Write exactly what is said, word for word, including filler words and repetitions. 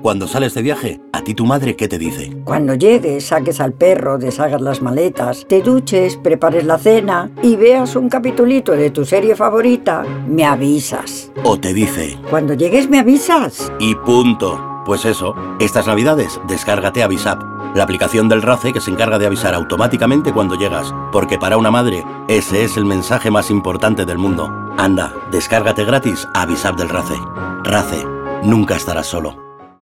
Cuando sales de viaje, ¿a ti tu madre qué te dice? Cuando llegues, saques al perro, deshagas las maletas, te duches, prepares la cena y veas un capitulito de tu serie favorita, me avisas. ¿O te dice? Cuando llegues me avisas. Y punto. Pues eso, estas navidades, descárgate Avisap, la aplicación del RACE que se encarga de avisar automáticamente cuando llegas, porque para una madre, ese es el mensaje más importante del mundo. Anda, descárgate gratis Avisap del RACE. RACE, nunca estarás solo.